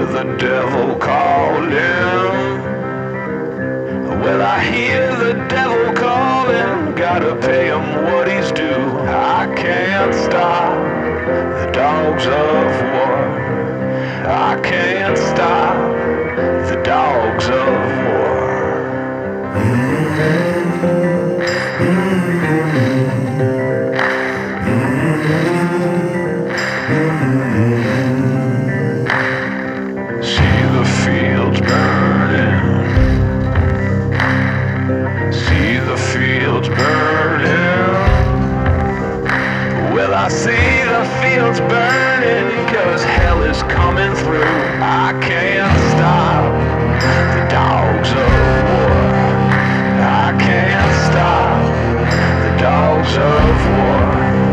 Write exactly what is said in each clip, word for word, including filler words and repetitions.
the devil calling. Well, I hear the devil calling. Gotta pay him what he's due. I can't stop the dogs of war. I can't stop the dogs of war. See the fields burning. See the fields burning. Well, I see the fields burning, 'cause hell is coming through. I can't stop the dogs of war. I can't stop the dogs of war.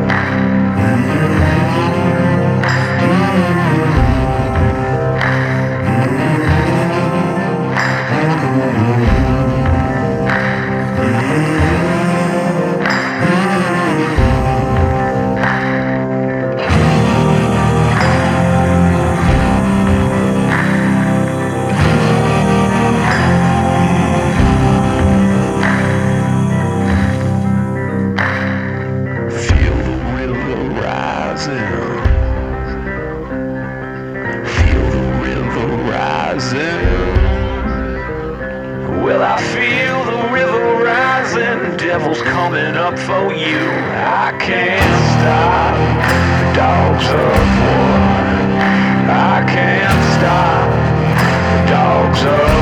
Well, I feel the river rising, devil's coming up for you. I can't stop the dogs of war. I can't stop the dogs of war.